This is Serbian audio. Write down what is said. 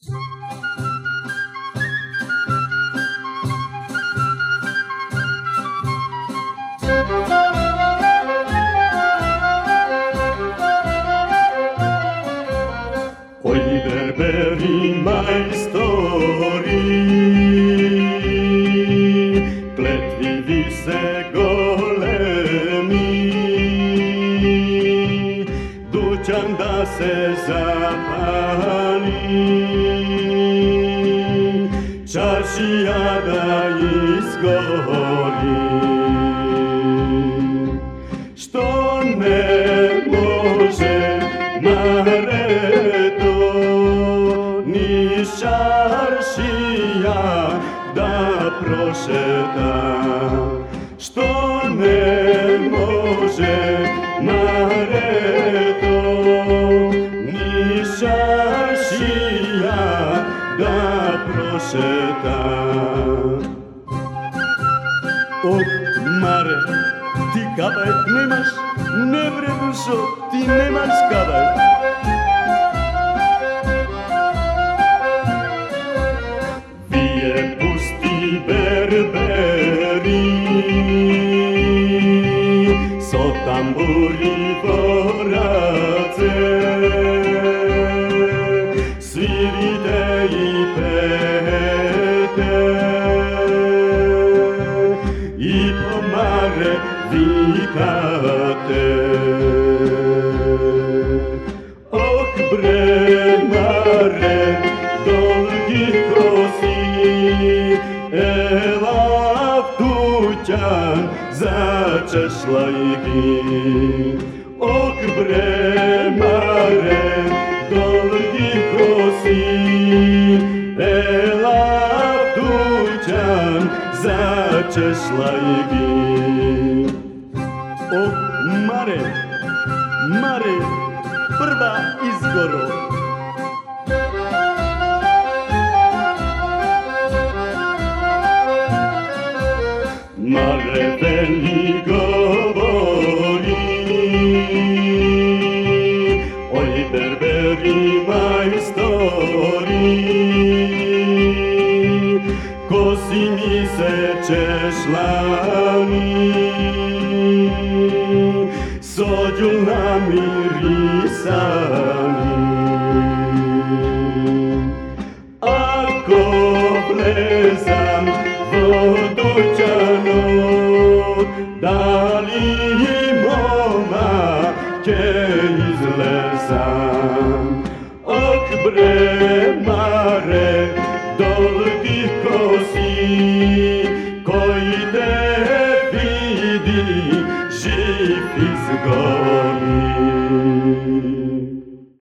Oj berberi majstori, kletvi vise golemi, dućan da se zapali, čaršija da izgori. Što ne može naredo ni čaršija da prošeta, što ne može naredo ni čaršija da prošeta. O, Mare, ti kabaj nemaš, ne bre dušo, ti nemaš kabaj. Vije pusti berberi, so tamburi borace, svirite i pete, i po Mare vikate. Oh bre Mare, dolgi kosi, ela v dućan za češlajki. Oh bre Mare, dolgi kosi, ela v dućan za češlajki. Oh Mare, Mare, prva izgoro. Mare veli govori, oj berberi majstori, kosi mi se češlani, sođu namirisani. Ako vlezam vodućano, da li momake izlezam? Ok bre Mare, dolgi kosi, koji te vidi živ izgori.